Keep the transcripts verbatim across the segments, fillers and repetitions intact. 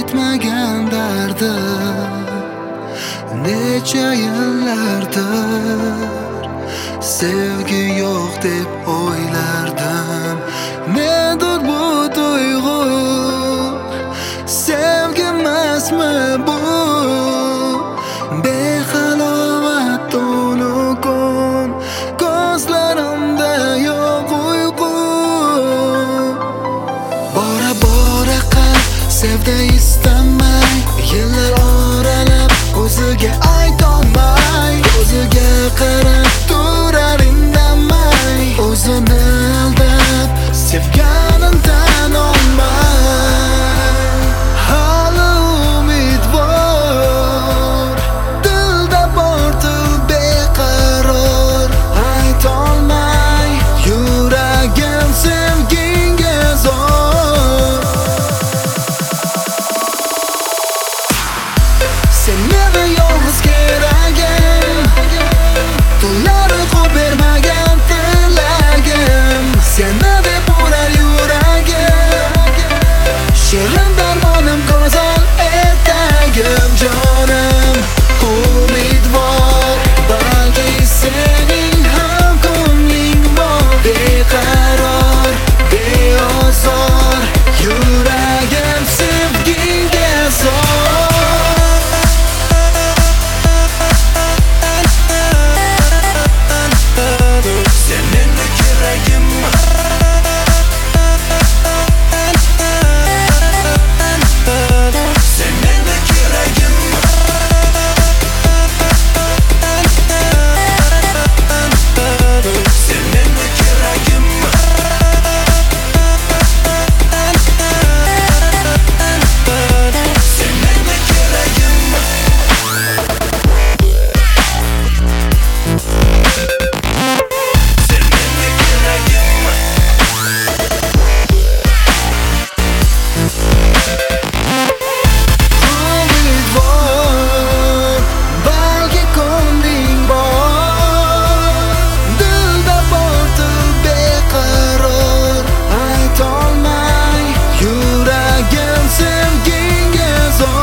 yetmagan dardim necha yillardir sevgi yo'q deb o'ylardim. Nedir bu tuyg'u? Sevgi emasmi bu? Behalovat to'lqin ko'zlarimda yo'q uyqu. Bora bora qalb sevdi istamay, yillar oralab o'ziga aytolmay, o'ziga qarab turar indamay, o'zini aldab sevganin tan olmay. Hali umid bor, dilda bor til beqaror, aytolmay yuragim sevginga zor. Sen meni yolg'iz keragim, tunlari qo'yib bermagan tilagim, seni deb urar yuragim, shirin darmonim go'zal ertagim. Jonim umidvor, balki sening ham ko'ngling bor, beqaror, beozor, yuragim sevginga zor.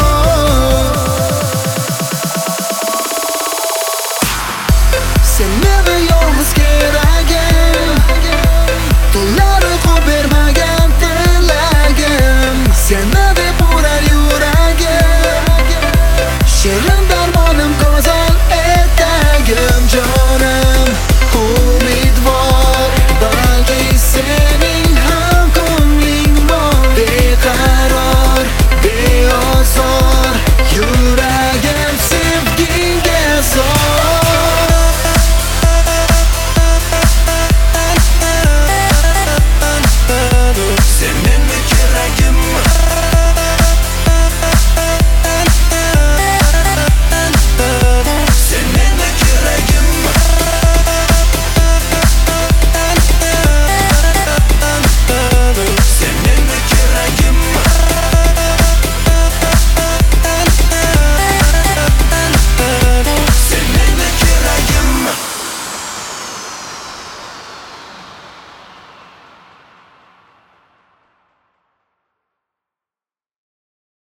Sen